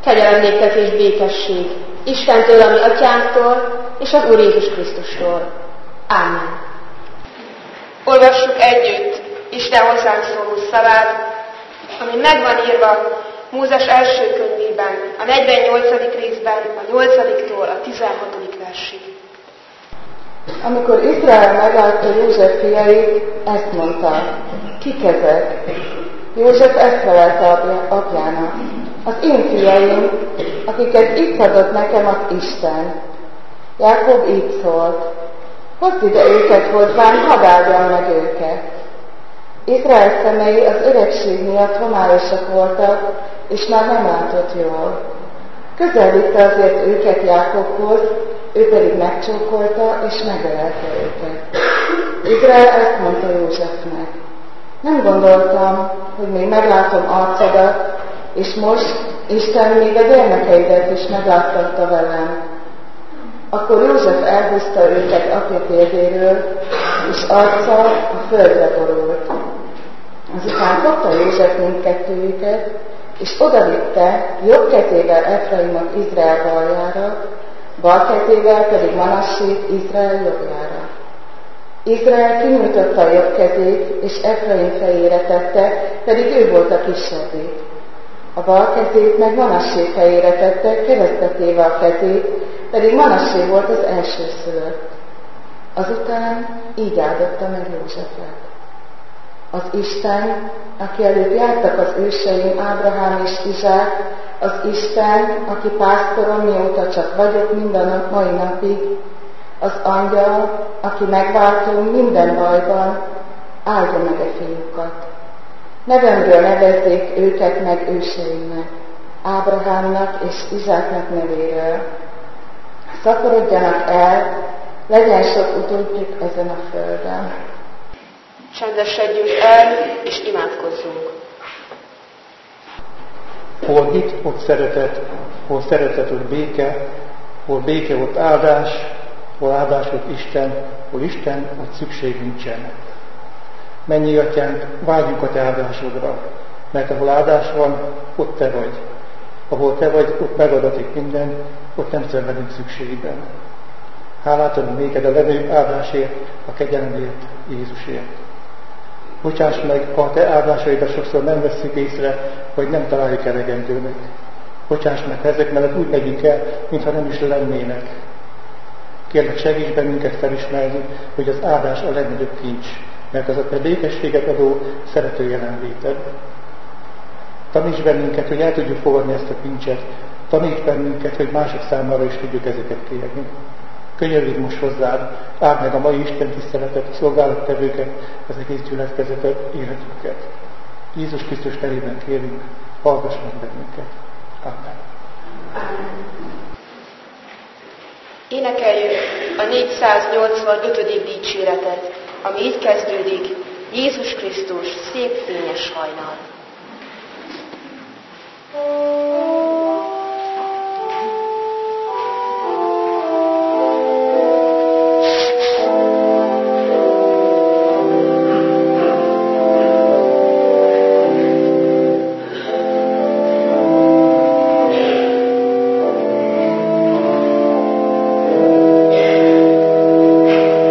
Kegyelem néktek és békesség Istentől, a mi atyánktól, és az Úr Jézus Krisztustól. Ámen. Olvassuk együtt Isten hozzánk szóló szavát, ami megvan írva Mózes első könyvében, a 48. részben, a 8-tól a 16. versig. Amikor Izrael meglátta József fiait, ezt mondta: kik ezek? József ezt felelte apjának: az én fiaim, akiket itt adott nekem az Isten. Jákob így szólt: hozd ide őket hozzám, hadd áldjam meg őket. Izrael szemei az öregség miatt homályosak voltak, és már nem látott jól. Közel vitte azért őket Jákobhoz, ő pedig megcsókolta és megölelte őket. Izrael ezt mondta Józsefnek: nem gondoltam, hogy még meglátom arcodat, és most Isten még a gyermekeidet is megláttatta velem. Akkor József elhúzta őket apja térdéről, és arca a földre borult. Azután fogta József mindkettőjüket, és odavitte jobb kezével Efraimot Izrael baljára, bal kezével pedig Manassét Izrael jobbjára. Izrael kinyújtotta a jobb kezét, és Efraim fejére tette, pedig ő volt a kisebbik. A bal kezét meg Manassé fejére tette, keresztbe téve a kezét, pedig Manassé volt az elsőszülött. Azután így áldotta meg Józsefet: az Isten, aki előtt jártak az őseim Ábrahám és Izsák, az Isten, aki pásztorom, mióta csak vagyok minden mai napig, az Angyal, aki megváltom minden bajban, áldja meg a fiúkat. Nevemről nevezzék őket meg őseimnek, Ábrahámnak és Izsáknak nevéről. Szaporodjanak el, legyen sok utódjuk ezen a földön. Csendesedjünk el, és imádkozzunk. Hol hit, ott szeretet, hol szeretet, ott béke, hol béke, ott áldás, hol áldás, ott Isten, hol Isten, ott szükség nincsen. Mennyi atyánk, vágyunk a te áldásodra, mert ahol áldás van, ott te vagy. Ahol te vagy, ott megadatik minden, ott nem szenvedünk szükségben. Hálát adunk néked a levő áldásért, a kegyelemért, Jézusért. Bocsáss meg, ha a te áldásaidat sokszor nem vesszük észre, vagy nem találjuk elegendőnek. Bocsáss meg, ha ezek mellett úgy megyünk el, mintha nem is lennének. Kérlek, segíts bennünket felismerni, hogy az áldás a legnagyobb kincs, mert az a te békességet adó szerető jelenléted. Taníts bennünket, hogy el tudjuk fogadni ezt a kincset, taníts bennünket, hogy mások számára is tudjuk ezeket kérni. Könyörülj most hozzád, áld meg a mai Isten tiszteletet, a szolgálattevőket, az egész gyülekezetet, életünket. Jézus Krisztus nevében kérünk, hallgass meg bennünket. Amen. Énekeljük a 485. dicséretet, ami így kezdődik: Jézus Krisztus, szép fényes hajnal.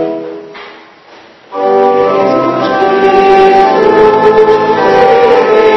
Amen.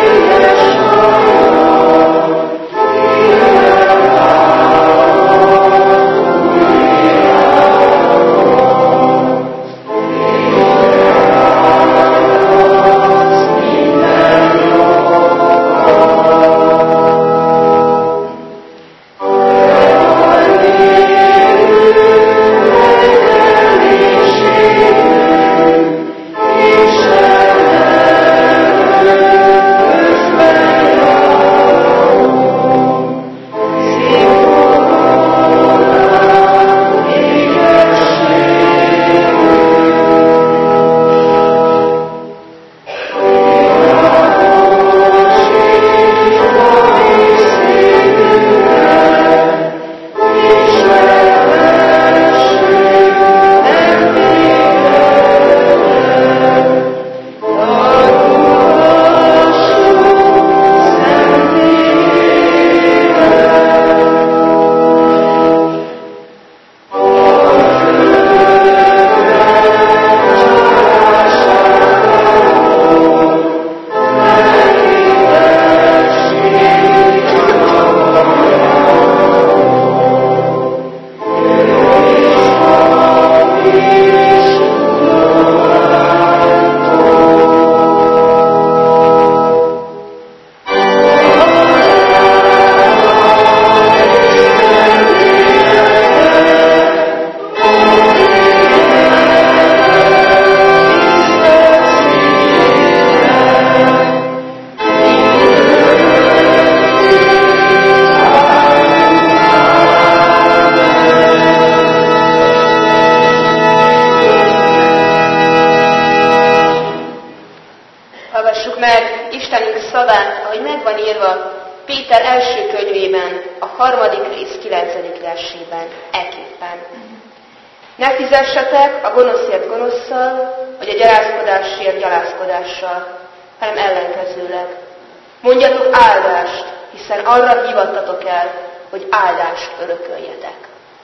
írva Péter első könyvében, a 3. rész 9. versében, eképpen. Ne fizessetek a gonoszért gonosszal, vagy a gyalázkodásért gyalázkodással, hanem ellenkezőleg. Mondjatok áldást, hiszen arra hívattatok el, hogy áldást örököljetek.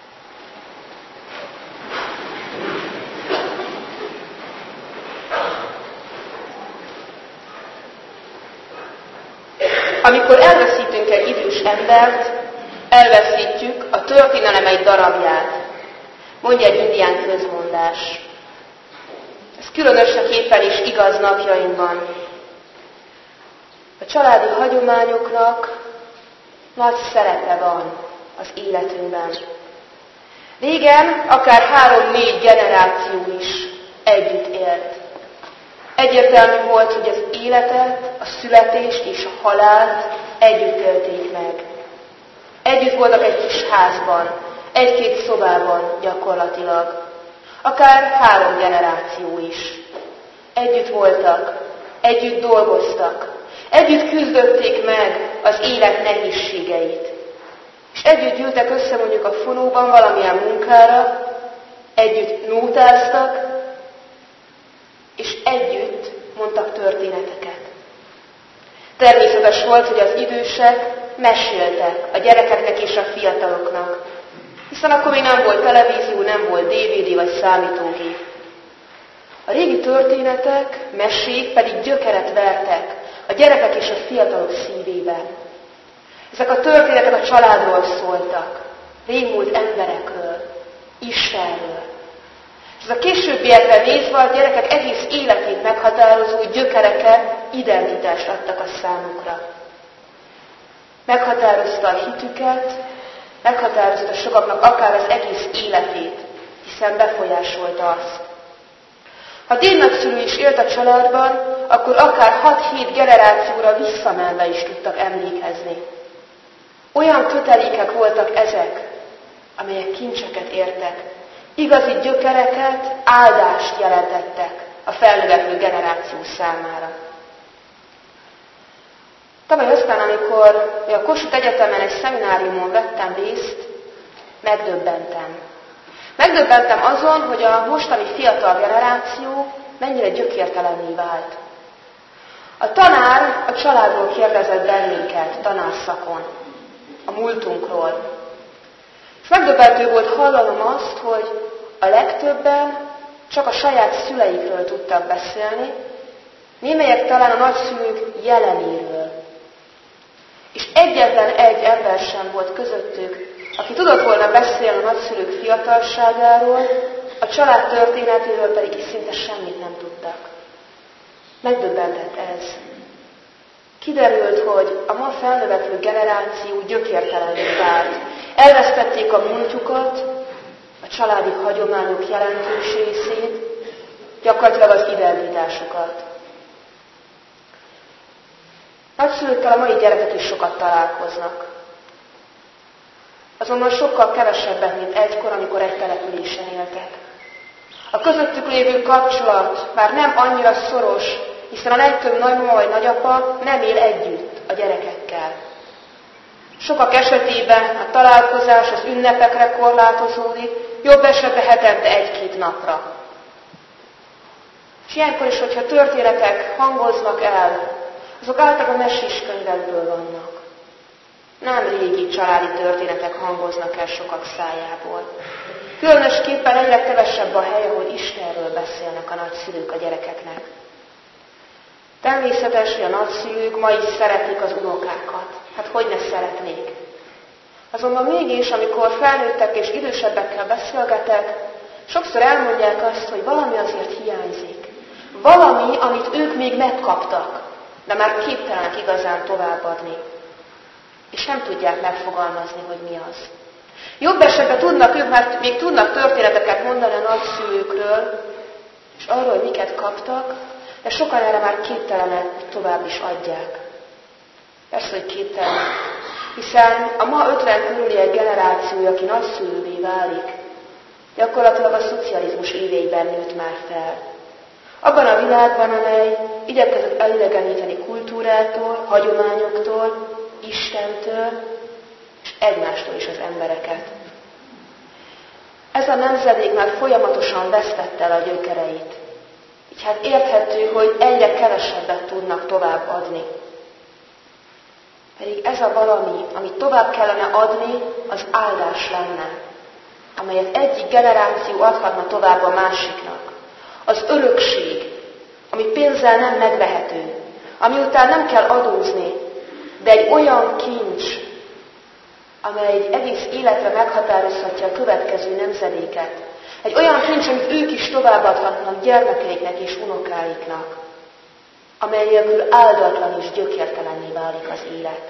Amikor elveszítünk egy idős embert, elveszítjük a történelem egy darabját, mondja egy indián közmondás. Ez különösképpen is igaz napjainkban. A családi hagyományoknak nagy szerepe van az életünkben. Régen akár 3-4 generáció is együtt élt. Egyértelmű volt, hogy az életet, a születést és a halált együtt élték meg. Együtt voltak egy kis házban, 1-2 szobában gyakorlatilag. Akár 3 generáció is. Együtt voltak, együtt dolgoztak, együtt küzdötték meg az élet nehézségeit. És együtt gyűltek össze mondjuk a fonóban valamilyen munkára, együtt nótáztak, és együtt mondtak történeteket. Természetes volt, hogy az idősek meséltek a gyerekeknek és a fiataloknak, hiszen akkor még nem volt televízió, nem volt DVD vagy számítógép. A régi történetek, mesék pedig gyökeret vertek a gyerekek és a fiatalok szívében. Ezek a történetek a családról szóltak, régmúlt emberekről, Istenről. Ez a későbbiekre nézve a gyerekek egész életét meghatározó gyökereket, identitást adtak a számukra. Meghatározta a hitüket, meghatározta sokaknak akár az egész életét, hiszen befolyásolta azt. Ha dédnagyszülő is élt a családban, akkor akár 6-7 generációra visszamenve is tudtak emlékezni. Olyan kötelékek voltak ezek, amelyek kincseket értek, igazi gyökereket, áldást jelentettek a felnövekvő generáció számára. Tavaly aztán, amikor a Kossuth Egyetemen egy szemináriumon vettem részt, megdöbbentem. Megdöbbentem azon, hogy a mostani fiatal generáció mennyire gyökértelenné vált. A tanár a családról kérdezett bennünket tanárszakon, a múltunkról. És megdöbbentő volt hallanom azt, hogy a legtöbben csak a saját szüleikről tudtak beszélni, némelyek talán a nagyszülők jelenéről. És egyetlen egy ember sem volt közöttük, aki tudott volna beszélni a nagyszülők fiatalságáról, a család történetéről pedig szinte semmit nem tudtak. Megdöbbentett ez. Kiderült, hogy a ma felnövekvő generáció gyökértelenné vált. Elvesztették a múltjukat, a családi hagyományok jelentős részét, gyakorlatilag az identitásukat. Nagyszülőkkel a mai gyerekek is sokat találkoznak. Azonban sokkal kevesebbet, mint egykor, amikor egy településen éltek. A közöttük lévő kapcsolat már nem annyira szoros, hiszen a legtöbb nagymama vagy nagyapa nem él együtt a gyerekekkel. Sokak esetében a találkozás az ünnepekre korlátozódik, jobb esetben hetente 1-2 napra. És ilyenkor is, hogyha történetek hangoznak el, azok általában mesés könyvekből vannak. Nem régi családi történetek hangoznak el sokak szájából. Különösképpen egyre kevesebb a hely, ahol Istenről beszélnek a nagyszülők a gyerekeknek. Természetes, hogy a nagyszülők ma is szeretik az unokákat. Hát hogy ne szeretnék? Azonban mégis, amikor felnőttek és idősebbekkel beszélgetek, sokszor elmondják azt, hogy valami azért hiányzik. Valami, amit ők még megkaptak, de már képtelenek igazán továbbadni. És nem tudják megfogalmazni, hogy mi az. Jobb esetben tudnak ők, mert még tudnak történeteket mondani a nagyszülőkről, és arról, hogy miket kaptak, de sokan erre már képtelenek, hogy tovább is adják. Persze, hogy képtelenek. Hiszen a ma 50 körüliek generációja, aki nagyszülővé válik, gyakorlatilag a szocializmus éveiben nőtt már fel. Abban a világban, amely igyekezett elidegeníteni kultúrától, hagyományoktól, Istentől, és egymástól is az embereket. Ez a nemzedék már folyamatosan vesztette el a gyökereit. Így hát érthető, hogy egyre kevesebbet tudnak tovább adni. Pedig ez a valami, amit tovább kellene adni, az áldás lenne, amelyet egyik generáció adhatna tovább a másiknak. Az örökség, ami pénzzel nem megvehető, ami után nem kell adózni, de egy olyan kincs, amely egy egész életre meghatározhatja a következő nemzedéket. Egy olyan kincs, amit ők is továbbadhatnak gyermekeiknek és unokáiknak, amely nélkül áldatlan és gyökértelenné válik az élet.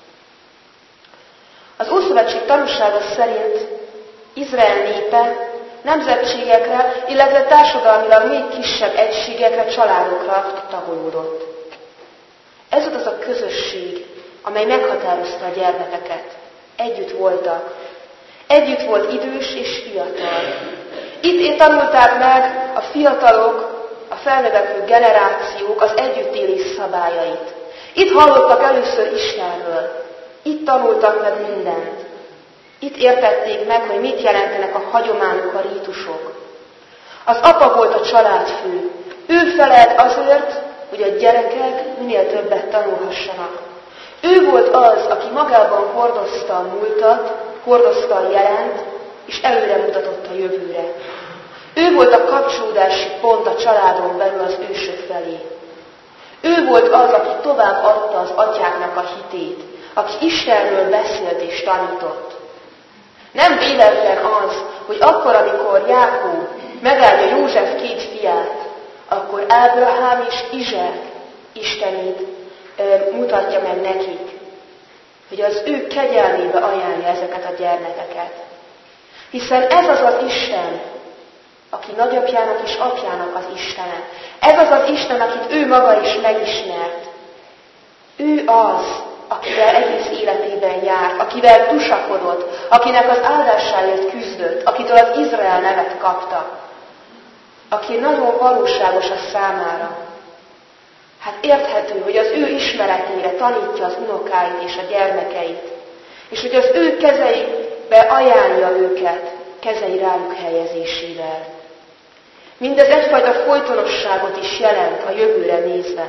Az Ószövetség tanúsága szerint Izrael népe nemzetségekre, illetve társadalmilag még kisebb egységekre, családokra tagolódott. Ez volt az a közösség, amely meghatározta a gyermekeket. Együtt voltak. Együtt volt idős és fiatal. Itt tanulták meg a fiatalok, a felnövekvő generációk az együttélés szabályait. Itt hallottak először Istenről. Itt tanultak meg mindent. Itt értették meg, hogy mit jelentenek a hagyományok, a rítusok. Az apa volt a családfő. Ő felelt azért, hogy a gyerekek minél többet tanulhassanak. Ő volt az, aki magában hordozta a múltat, hordozta a jelent, és előre mutatott a jövőre. Ő volt a kapcsolódási pont a családon belül az ősök felé. Ő volt az, aki tovább adta az atyáknak a hitét, aki Istenről beszélt és tanított. Nem véletlen az, hogy akkor, amikor Jákob megáldja József két fiát, akkor Ábrahám és Izsák Istenét mutatja meg nekik, hogy az ő kegyelmébe ajánlja ezeket a gyermekeket. Hiszen ez az az Isten, aki nagyapjának és apjának az Istene. Ez az az Isten, akit ő maga is megismert. Ő az, akivel egész életében járt, akivel tusakodott, akinek az áldásáért küzdött, akitől az Izrael nevet kapta, aki nagyon valóságos a számára. Hát érthető, hogy az ő ismeretére tanítja az unokáit és a gyermekeit, és hogy az ő kezeibe ajánlja őket, kezei rájuk helyezésével. Mindez egyfajta folytonosságot is jelent a jövőre nézve.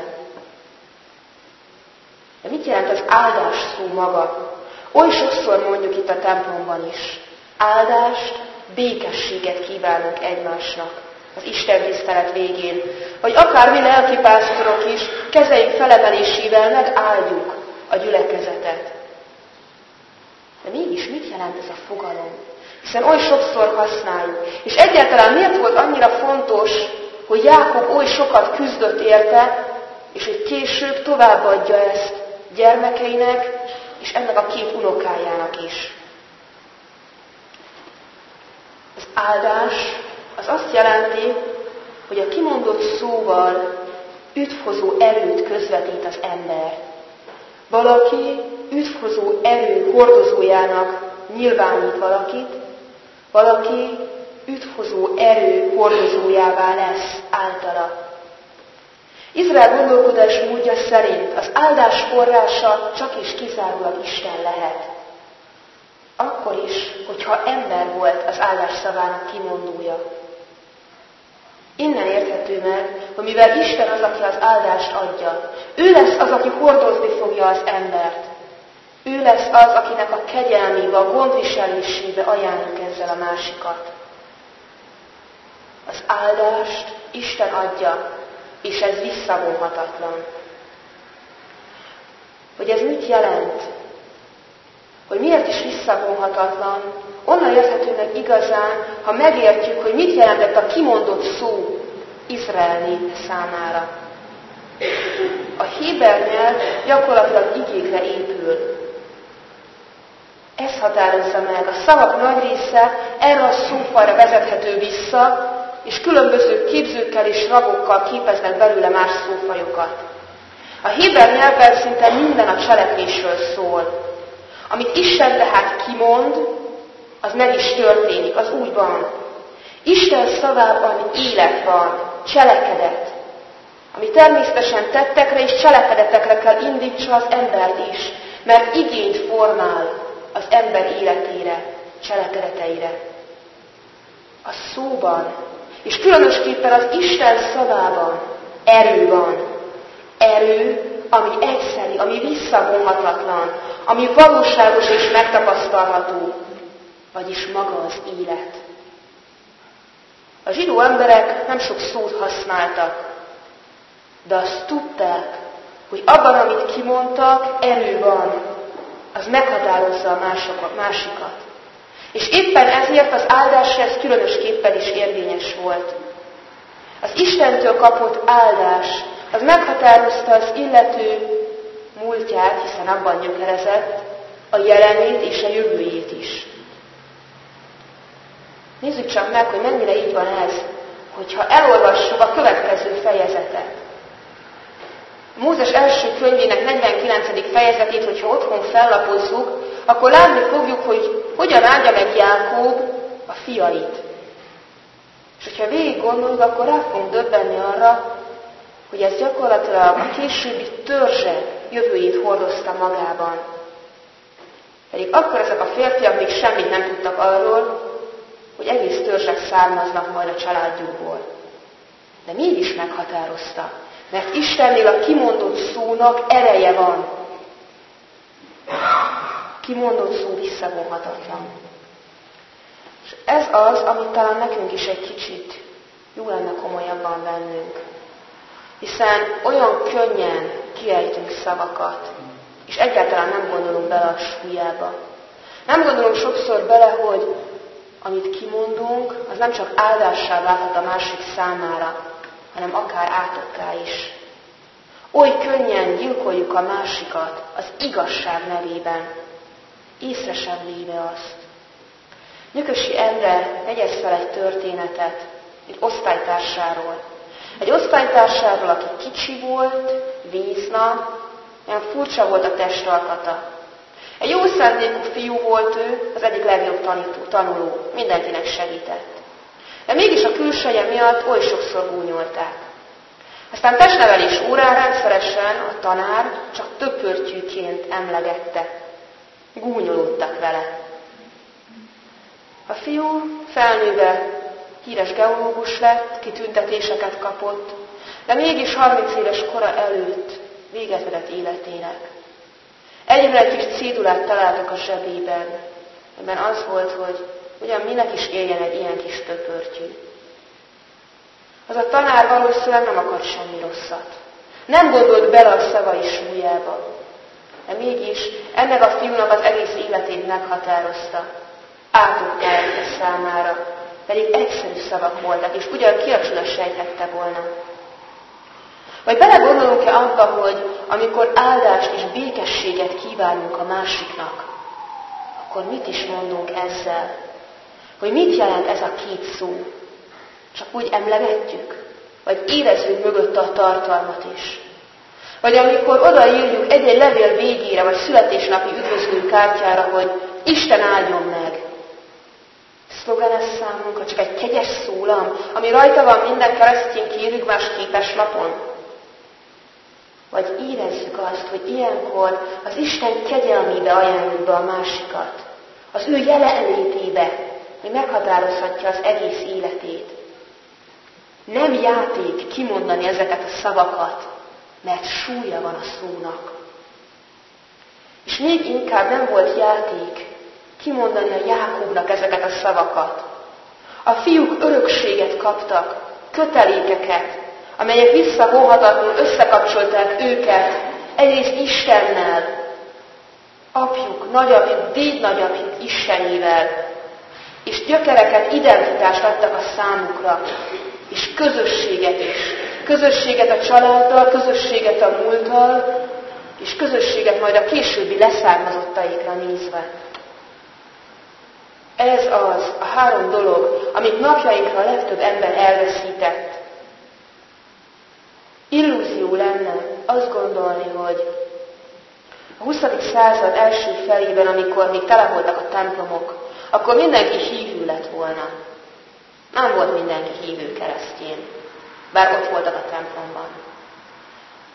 De mit jelent az áldás szó maga? Oly sokszor mondjuk itt a templomban is. Áldást, békességet kívánunk egymásnak az Isten tisztelet végén. Vagy akár mi lelkipásztorok is kezeink felemelésével megáldjuk a gyülekezetet. De mégis mit jelent ez a fogalom? Hiszen oly sokszor használjuk. És egyáltalán miért volt annyira fontos, hogy Jákob oly sokat küzdött érte, és hogy később továbbadja ezt gyermekeinek, és ennek a két unokájának is. Az áldás az azt jelenti, hogy a kimondott szóval üdvhozó erőt közvetít az ember. Valaki üdvhozó erő hordozójának nyilvánít valakit, valaki üdvhozó erő hordozójává lesz általa. Izrael gondolkodás módja szerint az áldás forrása csak és kizárólag Isten lehet. Akkor is, hogyha ember volt az áldás szavának kimondója. Innen érthető meg, hogy mivel Isten az, aki az áldást adja, ő lesz az, aki hordozni fogja az embert. Ő lesz az, akinek a kegyelmébe, a gondviselésébe ajánljuk ezzel a másikat. Az áldást Isten adja, és ez visszavonhatatlan. Hogy ez mit jelent? Hogy miért is visszavonhatatlan? Onnan érthető meg igazán, ha megértjük, hogy mit jelentett a kimondott szó Izrael népe számára. A héber nyelv gyakorlatilag igékre épül. Ez határozza meg. A szavak nagy része erre a szófajra vezethető vissza, és különböző képzőkkel és ragokkal képeznek belőle más szófajokat. A héber nyelvben szinte minden a cselekvésről szól. Amit Isten tehát kimond, az meg is történik, az úgy van. Isten szavában élet van, cselekedet. ami természetesen tettekre és cselekedetekre kell indítsa az embert is, mert igényt formál az ember életére, cselekedeteire. A szóban, és különösképpen az Isten szavában erő van. Erő, ami egyszeri, ami visszavonhatatlan, ami valóságos és megtapasztalható, vagyis maga az élet. A zsidó emberek nem sok szót használtak, de azt tudták, hogy abban, amit kimondtak, erő van, az meghatározza a másikat. És éppen ezért az áldás ez különösképpen is érvényes volt. Az Istentől kapott áldás, az meghatározta az illető múltját, hiszen abban gyökerezett, a jelenét és a jövőjét is. Nézzük csak meg, hogy mennyire így van ez, hogyha elolvassuk a következő fejezetet. Mózes első könyvének 49. fejezetét, hogyha otthon fellapozzuk, akkor látni fogjuk, hogy hogyan áldja meg Jákob a fiait. És hogyha végig gondoljuk, akkor rá fogunk döbbenni arra, hogy ez gyakorlatilag a későbbi törzsek jövőjét hordozta magában. Pedig akkor ezek a férfiak még semmit nem tudtak arról, hogy egész törzsek származnak majd a családjukból. De mégis meghatározta, mert Istennél a kimondott szónak ereje van. Kimondott szó visszavonhatatlan. És ez az, amit talán nekünk is egy kicsit jó lenne komolyabban vennünk. Hiszen olyan könnyen kiejtünk szavakat, és egyáltalán nem gondolunk bele a súlyába. Nem gondolunk sokszor bele, hogy amit kimondunk, az nem csak áldássá válhat a másik számára, hanem akár átokká is. Oly könnyen gyilkoljuk a másikat az igazság nevében, észre sem véve azt. Nyökösi Endre jegyez fel egy történetet egy osztálytársáról. Egy osztálytársáról, aki kicsi volt, vézna, olyan furcsa volt a testalkata. Egy jó szándékú fiú volt ő, az egyik legjobb tanuló, mindenkinek segített. De mégis a külseje miatt oly sokszor gúnyolták. Aztán testnevelés órán rendszeresen a tanár csak töpörtyűként emlegette. Gúnyolódtak vele. A fiú felnőve híres geológus lett, kitüntetéseket kapott, de mégis 30 éves kora előtt véget vetett életének. Egyre egy kis cédulát találtak a zsebében, amiben az volt, hogy ugyan minek is éljen egy ilyen kis töpörtyű. Az a tanár valószínűleg nem akart semmi rosszat. Nem gondolt bele a szavai súlyába. De mégis ennek a fiúnak az egész életét meghatározta. Átokká számára. Pedig egyszerű szavak voltak, és ugyan ki a csoda sejthette volna. Vagy belegondolunk-e abba, hogy amikor áldást és békességet kívánunk a másiknak, akkor mit is mondunk ezzel? Hogy mit jelent ez a két szó? Csak úgy emlegetjük? Vagy érezzük mögötte a tartalmat is? Vagy amikor odaírjuk egy-egy levél végére, vagy születésnapi üdvözlő kártyára, hogy Isten áldjon meg. Szlogen ez számunkra csak egy kegyes szólam, ami rajta van minden keresztény kérőgmás képeslapon. Vagy érezzük azt, hogy ilyenkor az Isten kegyelmébe ajánljuk be a másikat, az ő jelenlétébe, hogy meghatározhatja az egész életét. Nem játék kimondani ezeket a szavakat, mert súlya van a szónak. És még inkább nem volt játék kimondani a Jákobnak ezeket a szavakat. A fiúk örökséget kaptak, kötelékeket, amelyek visszavonhatatlanul összekapcsolták őket egyrészt Istennel, apjuk, nagyapjuk, dédnagyapjuk Istenével, és gyökereket, identitást adtak a számukra, és közösséget is. Közösséget a családdal, közösséget a múlttal, és közösséget majd a későbbi leszármazottaikra nézve. Ez az a 3 dolog, amit napjainkra a legtöbb ember elveszített. Illúzió lenne azt gondolni, hogy a 20. század első felében, amikor még tele voltak a templomok, akkor mindenki hívő lett volna. Nem volt mindenki hívő keresztény, bár ott voltak a templomban.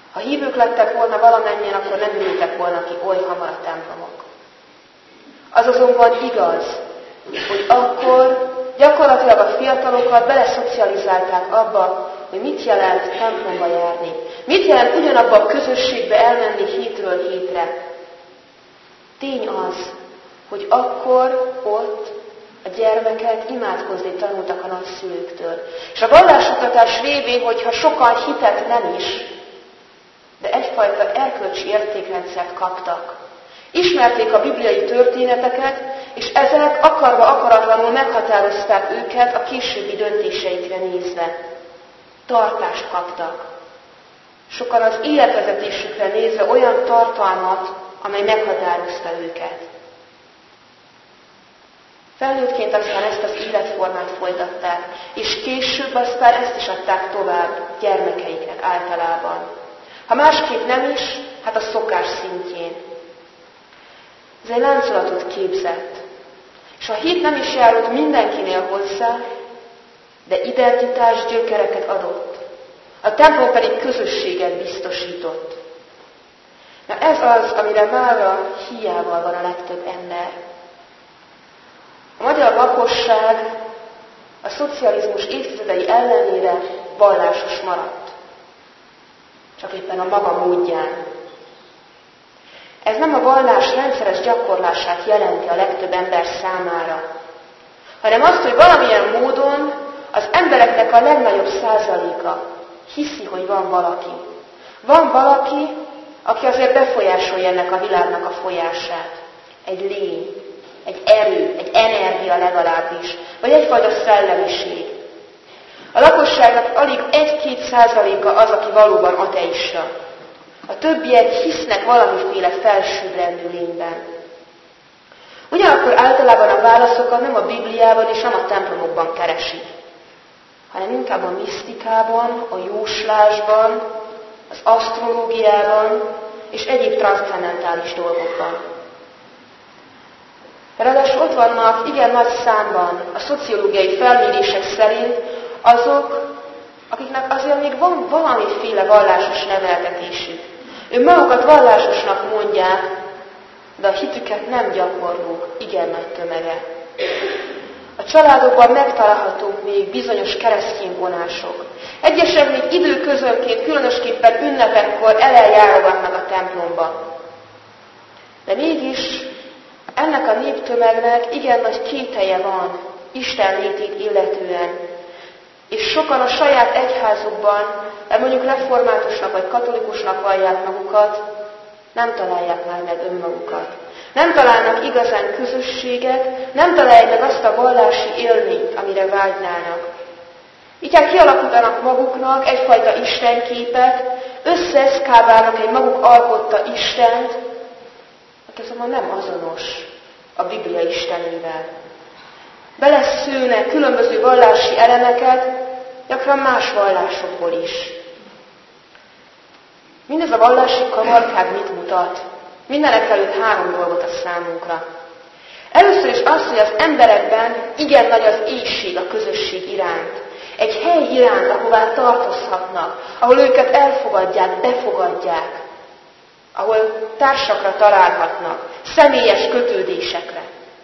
Ha hívők lettek volna valamennyien, akkor nem ültek volna ki oly hamar a templomok. Az azonban igaz, hogy akkor gyakorlatilag a fiatalokat beleszocializálták abba, hogy mit jelent templomba járni. Mit jelent ugyanabba a közösségbe elmenni hétről hétre. Tény az, hogy akkor ott a gyermekek imádkozni tanultak a nagyszülőktől. És a vallásoktatás révén, hogyha sokan hitet nem is, de egyfajta erkölcsi értékrendszert kaptak. Ismerték a bibliai történeteket, és ezek akarva akaratlanul meghatározták őket a későbbi döntéseikre nézve. Tartást kaptak. Sokan az életvezetésükre nézve olyan tartalmat, amely meghatározta őket. Felnőttként aztán ezt az életformát folytatták, és később aztán ezt is adták tovább gyermekeiknek általában. Ha másképp nem is, hát a szokás szintjén. Ez egy láncolatot képzett. És a hit nem is járult mindenkinél hozzá, de identitás gyökereket adott. A templom pedig közösséget biztosított. Na ez az, amire mára hiával van a legtöbb ember. A magyar lakosság a szocializmus évtizedei ellenére vallásos maradt. Csak éppen a maga módján. Ez nem a vallás rendszeres gyakorlását jelenti a legtöbb ember számára, hanem azt, hogy valamilyen módon az embereknek a legnagyobb százaléka hiszi, hogy van valaki. Van valaki, aki azért befolyásolja ennek a világnak a folyását. Egy lény, egy erő, egy energia legalábbis, vagy egyfajta szellemiség. A lakosságnak alig 1-2% az, aki valóban ateista. A többiek hisznek valamiféle felsőbbrendű lényben. Ugyanakkor általában a válaszokat nem a Bibliában és nem a templomokban keresik, hanem inkább a misztikában, a jóslásban, az asztrológiában és egyéb transzcendentális dolgokban. Ráadásul ott vannak igen nagy számban a szociológiai felmérések szerint azok, akiknek azért még van valamiféle vallásos neveltetésük. Önmagukat vallásosnak mondják, de a hitüket nem gyakorlók igen nagy tömege. A családokban megtalálhatók még bizonyos keresztény vonások. Egyesek még időközönként, különösképpen ünnepekkor eljárogatnak a templomba. De mégis ennek a néptömegnek igen nagy kételye van Isten létét illetően. És sokan a saját egyházukban, mert mondjuk reformátusnak vagy katolikusnak vallják magukat, nem találják már meg önmagukat. Nem találnak igazán közösséget, nem találják meg azt a vallási élményt, amire vágynának. Így hát kialakítanak maguknak egyfajta istenképet, összeeszkábálnak egy maguk alkotta Istent, aki azonban nem azonos a Biblia Istenével. Beleszőnek különböző vallási elemeket, gyakran más vallásokból is. Mindez a vallási kavalkád mit mutat? Mindenekelőtt 3 dolgot a számunkra. Először is az, hogy az emberekben igen nagy az éhség a közösség iránt. Egy hely iránt, ahová tartozhatnak, ahol őket elfogadják, befogadják, ahol társakra találhatnak, személyes kötődésekre.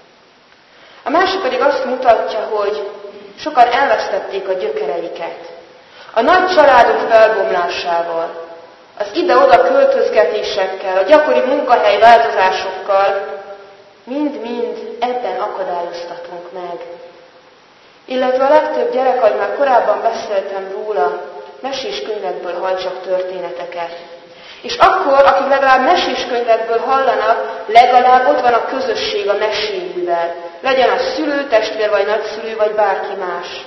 A másik pedig azt mutatja, hogy sokan elvesztették a gyökereiket. A nagy családok felbomlásával, az ide-oda költözgetésekkel, a gyakori munkahely változásokkal mind-mind ebben akadályoztatunk meg. Illetve a legtöbb gyerek, ahogy már korábban beszéltem róla, meséskönyvekből hall csak történeteket. És akkor, akik legalább meséskönyvekből hallanak, legalább ott van a közösség a meséjével. Legyen az szülő, testvér vagy nagyszülő, vagy bárki más.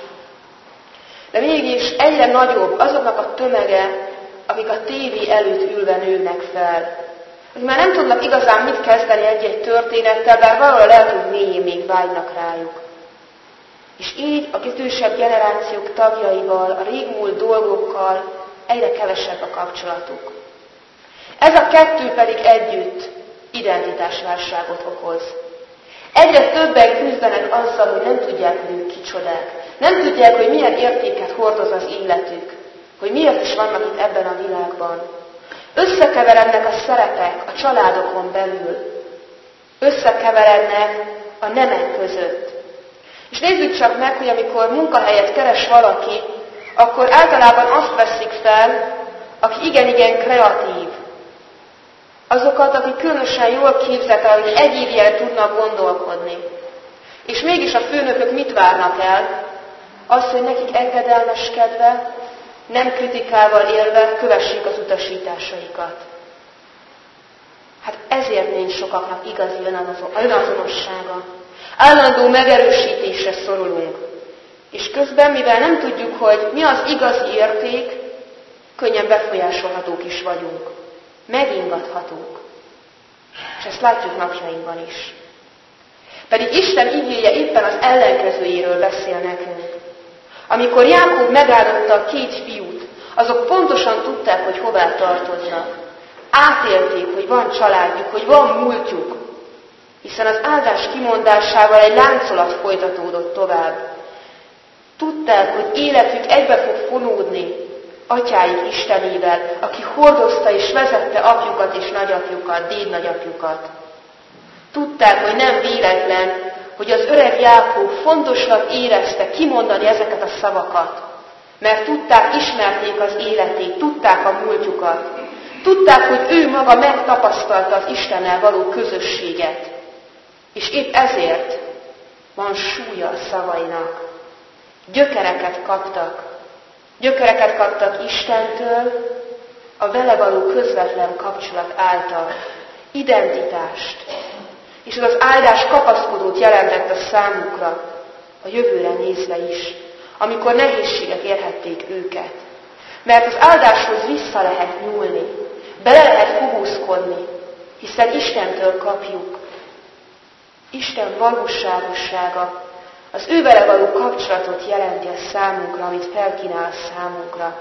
De mégis egyre nagyobb azoknak a tömege, akik a tévé előtt ülve nőnek fel. Akik már nem tudnak igazán mit kezdeni egy-egy történettel, bár valahol lehet, hogy mélyén még vágynak rájuk. És így a idősebb generációk tagjaival, a régmúlt dolgokkal egyre kevesebb a kapcsolatuk. Ez a kettő pedig együtt identitásválságot okoz. Egyre többen küzdenek azzal, hogy nem tudják, hogy ők kicsodák. Nem tudják, hogy milyen értéket hordoz az életük. Hogy miért is vannak itt ebben a világban. Összekeverednek a szerepek a családokon belül. Összekeverednek a nemek között. És nézzük csak meg, hogy amikor munkahelyet keres valaki, akkor általában azt veszik fel, aki igen-igen kreatív. Azokat, akik különösen jól képzett, hogy egyévien tudnak gondolkodni. És mégis a főnökök mit várnak el? Az, hogy nekik engedelmeskedve, nem kritikával élve kövessék az utasításaikat. Hát ezért nincs sokaknak igazi önazonossága. Állandó megerősítésre szorulunk. És közben, mivel nem tudjuk, hogy mi az igazi érték, könnyen befolyásolhatók is vagyunk. Megingathatók. És ezt látjuk napjainkban is. Pedig Isten igéje éppen az ellenkezőjéről beszél nekünk. Amikor Jákob megáldotta a 2 fiút, azok pontosan tudták, hogy hová tartoznak. Átélték, hogy van családjuk, hogy van múltjuk. Hiszen az áldás kimondásával egy láncolat folytatódott tovább. Tudták, hogy életük egybe fog fonódni atyáik Istenével, aki hordozta és vezette apjukat és nagyapjukat, dédnagyapjukat. Tudták, hogy nem véletlen, hogy az öreg Jákob fontosnak érezte kimondani ezeket a szavakat, mert tudták, ismerték az életét, tudták a múltjukat. Tudták, hogy ő maga megtapasztalta az Istennel való közösséget. És épp ezért van súlya a szavainak. Gyökereket kaptak Istentől, a vele való közvetlen kapcsolat által. Identitást. És az áldás kapaszkodót jelentett a számukra, a jövőre nézve is, amikor nehézségek érhették őket. Mert az áldáshoz vissza lehet nyúlni, bele lehet húzkodni, hiszen Istentől kapjuk. Isten valóságossága, az ő vele való kapcsolatot jelenti a számunkra, amit felkínál a számunkra.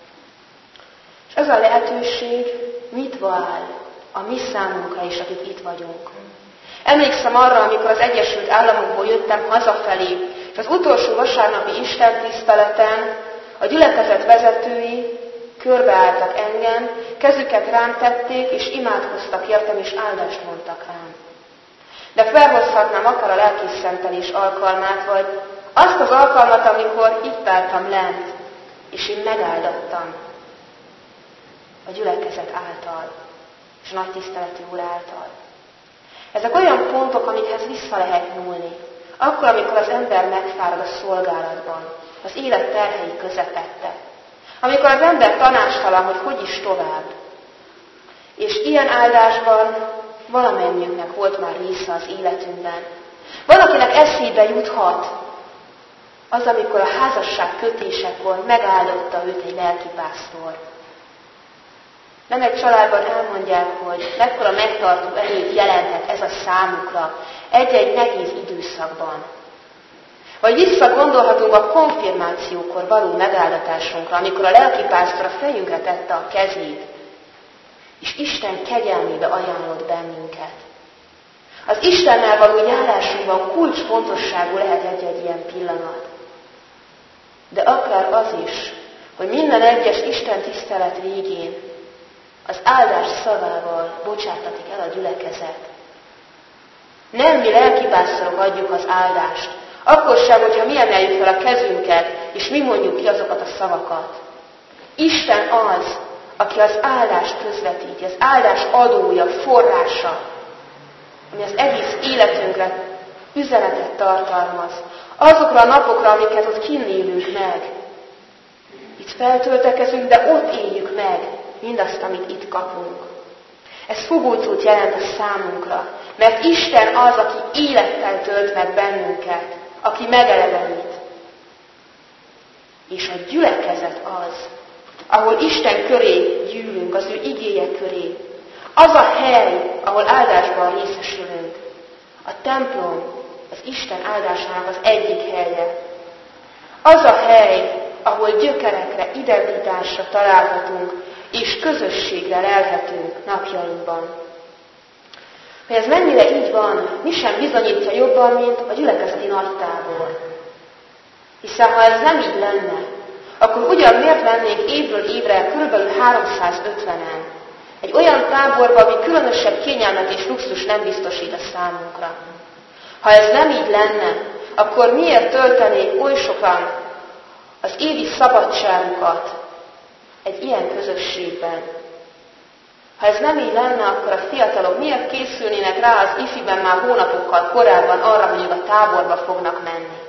És ez a lehetőség nyitva áll a mi számunkra is, akik itt vagyunk. Emlékszem arra, amikor az Egyesült Államokból jöttem hazafelé, és az utolsó vasárnapi istentiszteleten a gyülekezet vezetői körbeálltak engem, kezüket rám tették, és imádkoztak értem, és áldást mondtak rám. De felhozhatnám akár a lelkészentelés alkalmát, vagy azt az alkalmat, amikor itt álltam lent, és én megáldattam a gyülekezet által, és nagy tiszteleti úr által. Ezek olyan pontok, amikhez vissza lehet nyúlni. Akkor, amikor az ember megfárad a szolgálatban, az élet terhei közepette. Amikor az ember tanácstalan, hogy is tovább. És ilyen áldásban valamennyiünknek volt már része az életünkben. Valakinek eszébe juthat az, amikor a házasság kötésekor megáldotta őt egy lelkipásztor. Nem egy családban elmondják, hogy mekkora megtartó erőt jelentett ez a számukra egy-egy nehéz időszakban. Vagy visszagondolhatunk a konfirmációkor való megáldatásunkra, amikor a lelkipásztor a fejünkre tette a kezét, és Isten kegyelmébe ajánlott bennünket. Az Istennel való járásunkban kulcsfontosságú lehet egy-egy ilyen pillanat. De akár az is, hogy minden egyes Isten tisztelet végén az áldás szavával bocsátatik el a gyülekezet. Nem mi lelkipásztorok adjuk az áldást, akkor sem, hogyha mi emeljük fel a kezünket, és mi mondjuk ki azokat a szavakat. Isten az, aki az áldást közvetíti, az áldás adója, forrása, ami az egész életünkre üzenetet tartalmaz. Azokra a napokra, amiket ott kinn élünk meg. Itt feltöltekezünk, de ott éljük meg mindazt, amit itt kapunk. Ez fogócót jelent a számunkra, mert Isten az, aki élettel tölt meg bennünket, aki megelevenít. És a gyülekezet az, ahol Isten köré gyűlünk, az ő igéje köré. Az a hely, ahol áldásban részesülünk. A templom az Isten áldásának az egyik helye. Az a hely, ahol gyökerekre, identitásra találhatunk, és közösségre lelhetünk napjainkban. Hogy ez mennyire így van, mi sem bizonyítja jobban, mint a gyülekezeti nagytábor. Hiszen ha ez nem így lenne, akkor ugyan miért lennénk évről évre kb. 350-en, Egy olyan táborba, ami különösebb kényelmet és luxus nem biztosít a számunkra. Ha ez nem így lenne, akkor miért töltenék oly sokan az évi szabadságukat egy ilyen közösségben? Ha ez nem így lenne, akkor a fiatalok miért készülnének rá az ifiben már hónapokkal korábban arra, hogy ők a táborba fognak menni?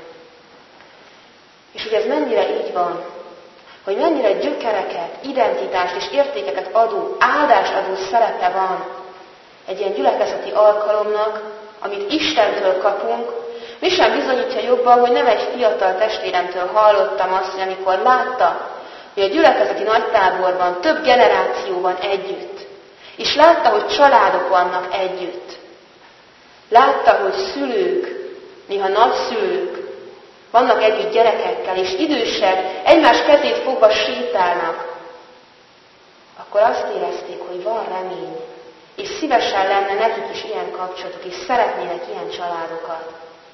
És hogy ez mennyire így van, hogy mennyire gyökereket, identitást és értékeket adó, áldást adó szerepe van egy ilyen gyülekezeti alkalomnak, amit Istentől kapunk, mi sem bizonyítja jobban, hogy nem egy fiatal testvéremtől hallottam azt, hogy amikor látta, hogy a gyülekezeti nagytáborban több generáció van együtt, és látta, hogy családok vannak együtt, látta, hogy szülők, néha nagyszülők vannak együtt gyerekekkel, és idősek egymás kezét fogva sétálnak, akkor azt érezték, hogy van remény, és szívesen lenne nekik is ilyen kapcsolatok, és szeretnének ilyen családokat.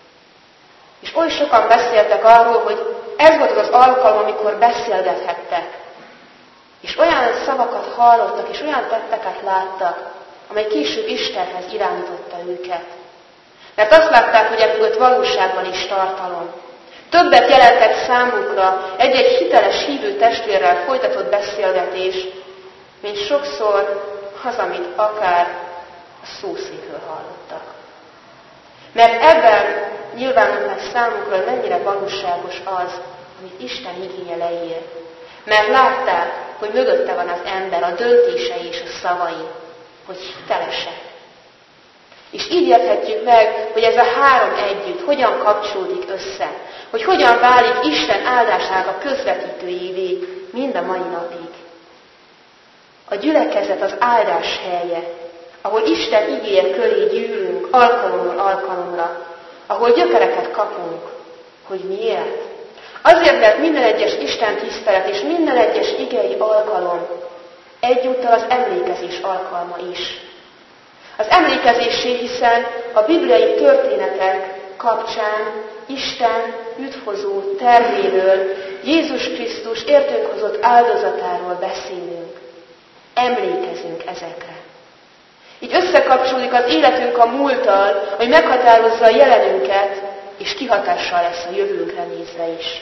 És oly sokan beszéltek arról, hogy ez volt az alkalom, amikor beszélgethettek. És olyan szavakat hallottak, és olyan tetteket láttak, amely később Istenhez irányította őket. Mert azt látták, hogy ebből valóságban is tartalom. Többet jelentett számukra egy-egy hiteles hívő testvérrel folytatott beszélgetés, mint sokszor az, amit akár a szószékről hallottak. Mert ebben nyilvánul meg számukra, hogy mennyire valóságos az, amit Isten igénye leír. Mert látták, hogy mögötte van az ember, a döntései és a szavai, hogy hitelesek. És így érthetjük meg, hogy ez a három együtt hogyan kapcsolódik össze, hogy hogyan válik Isten áldásának a közvetítőjévé mind a mai napig. A gyülekezet az áldás helye, ahol Isten igéje köré gyűlünk alkalomról alkalomra, ahol gyökereket kapunk. Hogy miért? Azért, mert minden egyes Isten tisztelet és minden egyes igei alkalom egyúttal az emlékezés alkalma is. Az emlékezésé, hiszen a bibliai történetek kapcsán Isten üdvhozó tervéről, Jézus Krisztus értünk hozott áldozatáról beszélünk. Emlékezünk ezekre. Így összekapcsolódik az életünk a múlttal, hogy meghatározza a jelenünket, és kihatással lesz a jövőnkre nézve is.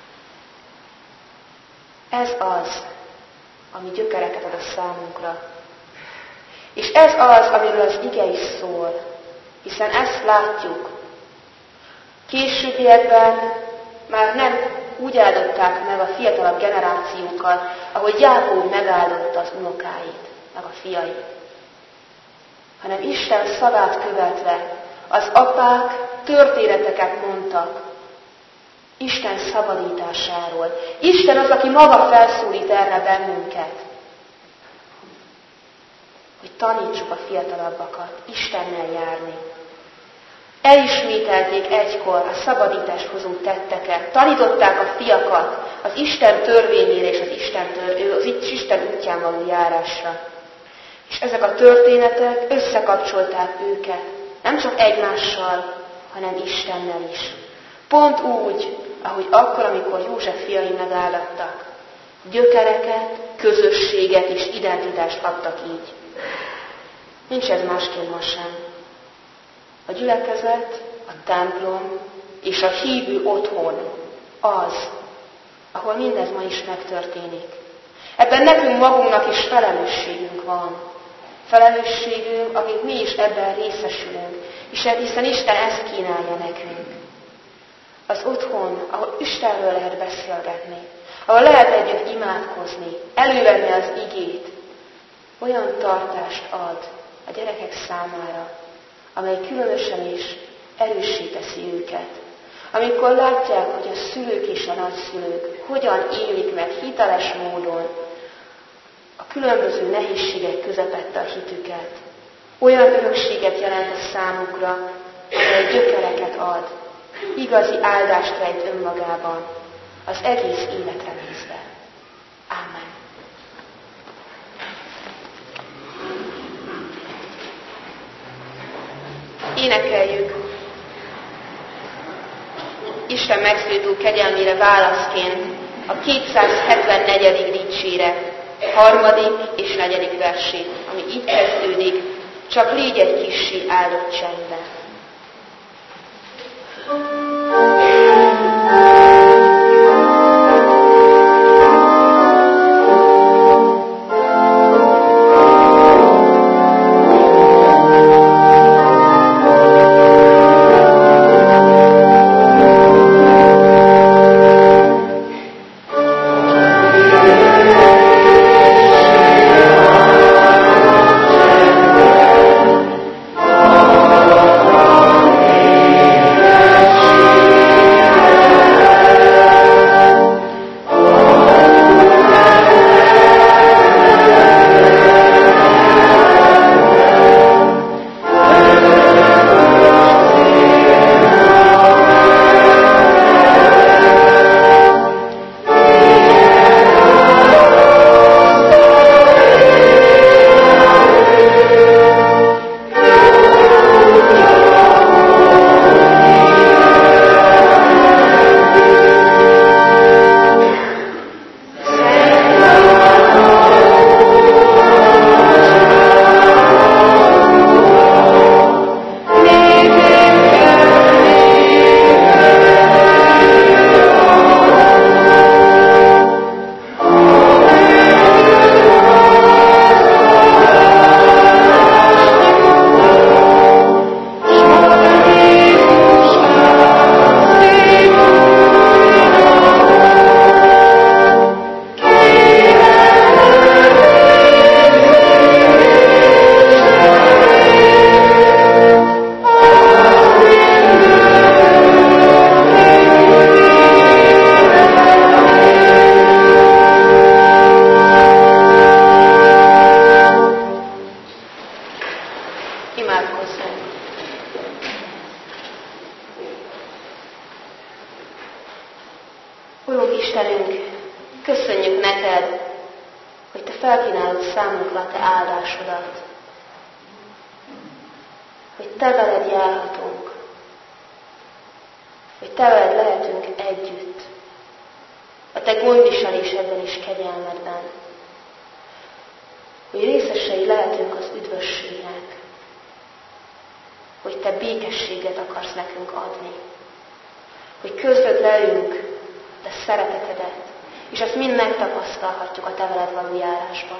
Ez az, ami gyökereket ad a számunkra. És ez az, amiről az ige is szól, hiszen ezt látjuk. Későbbiekben már nem úgy áldották meg a fiatalabb generációkat, ahogy Jákob megáldotta az unokáit, meg a fiait, hanem Isten szavát követve az apák történeteket mondtak Isten szabadításáról. Isten az, aki maga felszólít erre bennünket, hogy tanítsuk a fiatalabbakat Istennel járni. Elismételték egykor a szabadítást hozó tetteket, tanították a fiakat az Isten törvényére és az Isten útján való járásra. És ezek a történetek összekapcsolták őket, nem csak egymással, hanem Istennel is. Pont úgy, ahogy akkor, amikor József fiai megállattak. Gyökereket, közösséget és identitást kaptak így. Nincs ez másként ma sem. A gyülekezet, a templom és a hívő otthon az, ahol mindez ma is megtörténik. Ebben nekünk magunknak is felelősségünk van. Felelősségünk, akik mi is ebben részesülünk, hiszen Isten ezt kínálja nekünk. Az otthon, ahol Istenről lehet beszélgetni, ahol lehet együtt imádkozni, elővenni az igét, olyan tartást ad a gyerekek számára, amely különösen is erőssé teszi őket. Amikor látják, hogy a szülők és a nagyszülők hogyan élik meg hiteles módon a különböző nehézségek közepette a hitüket, olyan örökséget jelent a számukra, amely gyökereket ad, igazi áldást rejt önmagában, az egész életre nézve. Amen. Énekeljük Isten megszólító kegyelmére válaszként a 274. dicséret 3. és 4. versét. ami így kezdődik, csak légy egy kissé áldott csendben. Urunk Istenünk, köszönjük neked, hogy te felkínálod számunkra te áldásodat, hogy te veled járhatunk, hogy te veled lehetünk együtt, a te gondviselésedben és kegyelmedben, hogy részesei lehetünk az üdvösségnek, hogy te békességet akarsz nekünk adni, hogy közöd lejünk de szeretetedet, és azt mind megtapasztalhatjuk a te veled való járásban.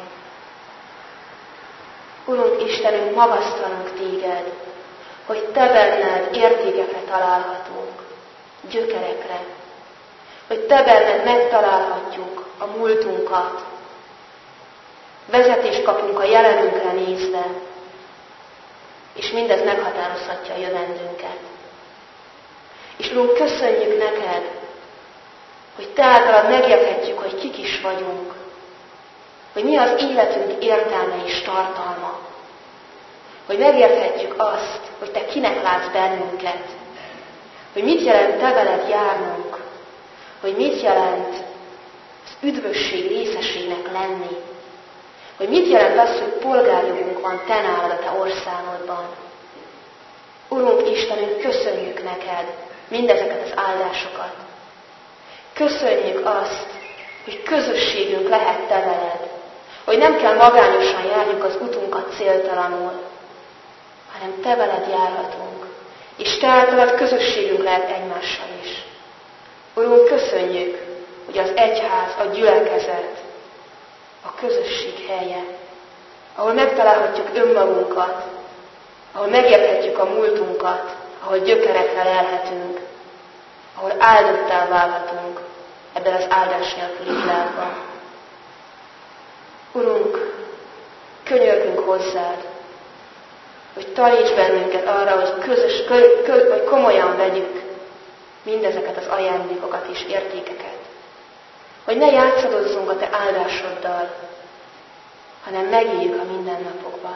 Urunk Istenünk, magasztalunk téged, hogy te benned értékekre találhatunk, gyökerekre, hogy te benned megtalálhatjuk a múltunkat, vezetést kapunk a jelenünkre nézve, és mindez meghatározhatja a jövendőnket. És Urunk, köszönjük neked, hogy te általad megérthetjük, hogy kik is vagyunk, hogy mi az életünk értelme és tartalma, hogy megérthetjük azt, hogy te kinek látsz bennünket, hogy mit jelent te veled járnunk, hogy mit jelent az üdvösség részesének lenni, hogy mit jelent az, hogy polgárjogunk van te nálad a te országodban. Urunk Istenünk, köszönjük neked mindezeket az áldásokat. Köszönjük azt, hogy közösségünk lehet te veled, hogy nem kell magányosan járjuk az utunkat céltalanul, hanem te veled járhatunk, és te általad közösségünk lehet egymással is. Urunk, köszönjük, hogy az egyház, a gyülekezet, a közösség helye, ahol megtalálhatjuk önmagunkat, ahol megérthetjük a múltunkat, ahol gyökerekre lelhetünk, ahol áldottá válhatunk ebben az áldás nélküli világban. Urunk, könyörgünk hozzád, hogy taníts bennünket arra, hogy komolyan vegyük mindezeket az ajándékokat és értékeket. Hogy ne játszadozzunk a te áldásoddal, hanem megéljük a mindennapokban.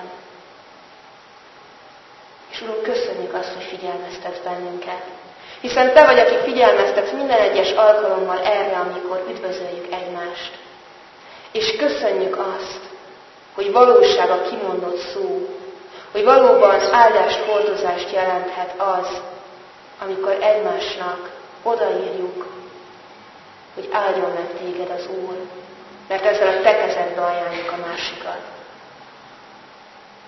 És Urunk, köszönjük azt, hogy figyelmeztetsz bennünket. Hiszen te vagy, aki figyelmeztetsz minden egyes alkalommal erre, amikor üdvözöljük egymást. És köszönjük azt, hogy valóság a kimondott szó, hogy valóban áldást, hordozást jelenthet az, amikor egymásnak odaírjuk, hogy áldjon meg téged az Úr, mert ezzel a te kezedbe ajánljuk a másikat.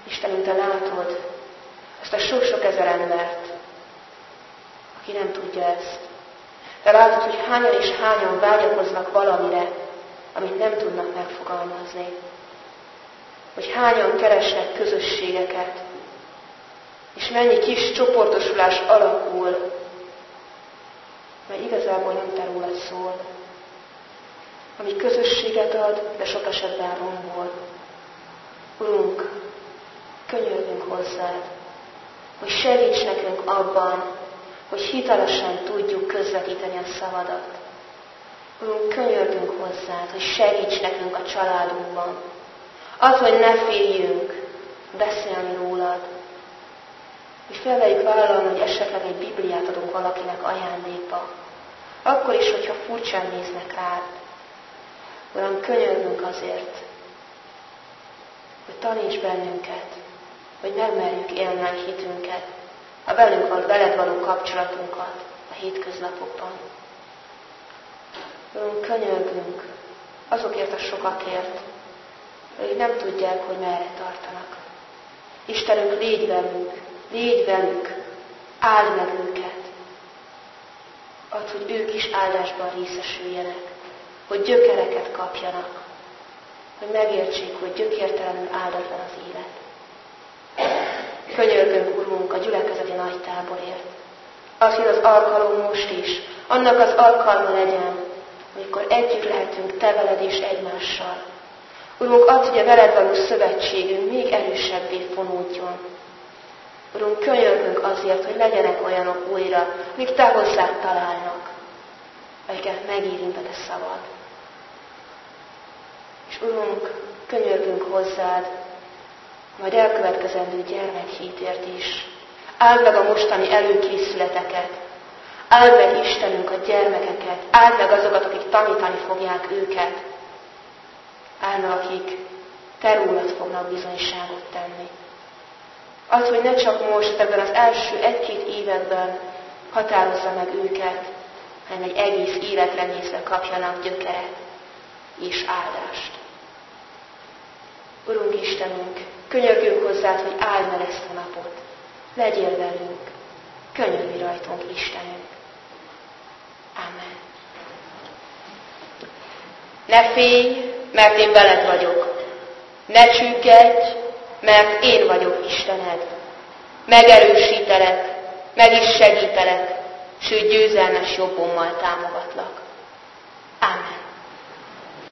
Istenünk, Te látod ezt a sok-sok ezer embert, aki nem tudja ezt. Te látod, hogy hányan és hányan vágyakoznak valamire, amit nem tudnak megfogalmazni. Hogy hányan keresnek közösségeket, és mennyi kis csoportosulás alakul, mert igazából nem Te rólad szól. Ami közösséget ad, de sok esetben rombol. Urunk, könyörgünk hozzád, hogy segíts nekünk abban, hogy hitelesen tudjuk közvetíteni a szavadat. Urunk, könyörgünk hozzád, hogy segíts nekünk a családunkban. Az, hogy ne féljünk beszélni rólad, hogy felveljük vállalni, hogy esetleg egy Bibliát adunk valakinek ajándékba. Akkor is, hogyha furcsán néznek rád. Uram, könyörgünk azért, hogy taníts bennünket, hogy megmerjük élni a hitünket, a veled való kapcsolatunkat a hétköznapokban. Uram, könyörgünk azokért a sokakért, akik nem tudják, hogy merre tartanak. Istenünk, légy velük, áld meg őket. Add, hogy ők is áldásban részesüljenek, hogy gyökereket kapjanak, hogy megértsék, hogy gyökértelenül áldatlan az élet. Könyörgünk, Urunk, a gyülekezeti nagy táborért. Az, hogy az alkalom most is, annak az alkalma legyen, amikor együtt lehetünk Te veled és egymással. Urunk, add, hogy a veled való szövetségünk még erősebbé fonódjon. Urunk, könyörgünk azért, hogy legyenek olyanok újra, amik Te hozzád találnak, akiket megérint a Te szavad. És Urunk, könyörgünk hozzád, majd elkövetkezendő gyermekhétért is. Áld meg a mostani előkészületeket, áld meg Istenünk a gyermekeket, áld meg azokat, akik tanítani fogják őket, áld meg, akik Te rólad fognak bizonyságot tenni. Az, hogy ne csak most, ebben az első 1-2 években határozza meg őket, hanem egy egész életre nézve kapjanak gyökeret és áldást. Urunk Istenünk, könyörgünk hozzád, hogy áld meg ezt a napot. Legyél velünk, könyörülj rajtunk, Istenünk. Amen. Ne félj, mert én veled vagyok. Ne csüggedj, mert én vagyok Istened. Megerősítelek, meg is segítelek, sőt győzelmes jobbommal támogatlak. Amen.